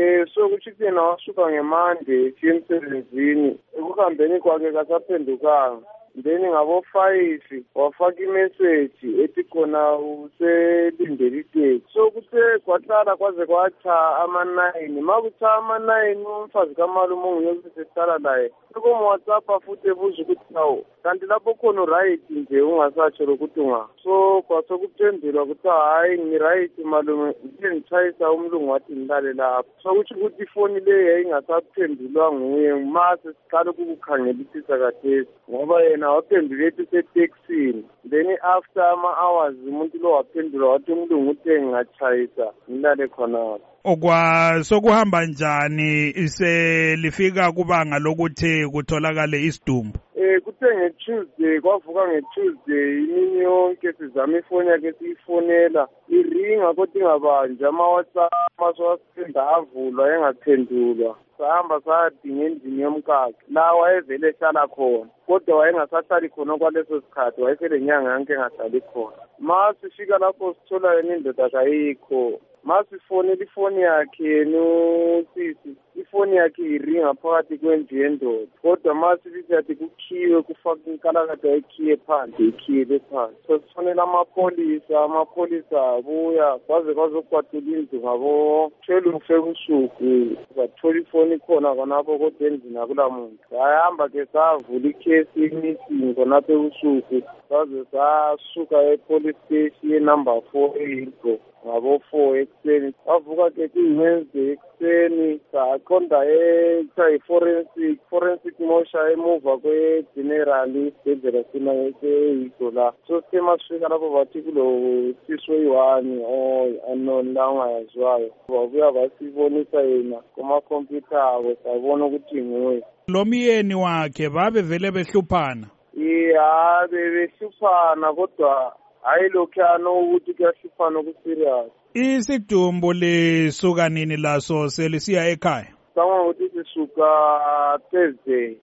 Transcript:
So kuthi yena wasuka ngeMonday efiye emsebenzini, ekuhambeni kwakhe kasaphendukanga. Then ngabo-5 wafaka imeseji ethi khona uselindele iteksi. So kuthe kwahlala kwaze kwatsha ama-9. Makutsha ama-9 umfazi kamalume onguyesehlala laye sekomu-WhatsApp futhi ebuza ukuthi hawu kanti lapho khona uright nje ungasatsho lokuthi so kwasekuphendulwa kuthi hayi ngiright malume ngitshayisa umlungu wathi ngilale lapho. So kuthi ukuthi ifoni le yayingasaphendulwa nguye mase siqala ukukukhangelisisa kathesi ngoba yena waphendula ethi useteksini. Then after ama-hours umuntu lo waphendula wathi umlungu uthe ngingatshayisa ngilale khonapho. Sokuhamba njani lifika kubanga lokuthi kutholakale isidumbu? Kuthe nge-Tuesday, kwavuka nge-Tuesday imini yonke sizama ifoni yakhe siyifonela iringa kodwa ingabanje, ama-WhatsApp masewasiphinda avulwa engaphendulwa. Sahamba sayadinga endlini yomkakhe la wayevele ehlala khona kodwa wayengasahlali khona kwaleso sikhathi, wayeselenyanga yonke engahlali khona. Masifika lapho sithola yena indoda kayikho. Masifonela ifoni yakhe nosisi, ifoni yakhe iringa phakathi kwendlu yendoda kodwa masithi yathi kukhiwe kufaka inkalakade ayikhiye phandle ikhiyele phandle. So sifonela amapholisa abuya kwazokwatula indlu ngabo-12 ebusuku bathola ifoni khona khonapho kodwa endlini akula muntu. Sayahamba ke savula ikhesi imissing khonapho ebusuku saze sasuka e-police station number 4 eHillbrow ngabo-4 ekuseni. Wavuka ke kuyi-Wednesday ekuseni saqonda forensic mosha emuva kwe-general isibhedlela eHillbrow la. So sithe masifika lapho bathi kulo sisi oyi-1 unknown la ungayaziwayo babuya basibonisa yena kumakhompyutha abo sabona ukuthi nguye. Lo myeni wakhe babevele behluphana? Behluphana kodwa hayi lokhuyana ukuthi kuyahluphana okuserious. Isidumbu lisuka nini laso selisiya ekhaya? Sangwa ukuthi sisuka Thursday.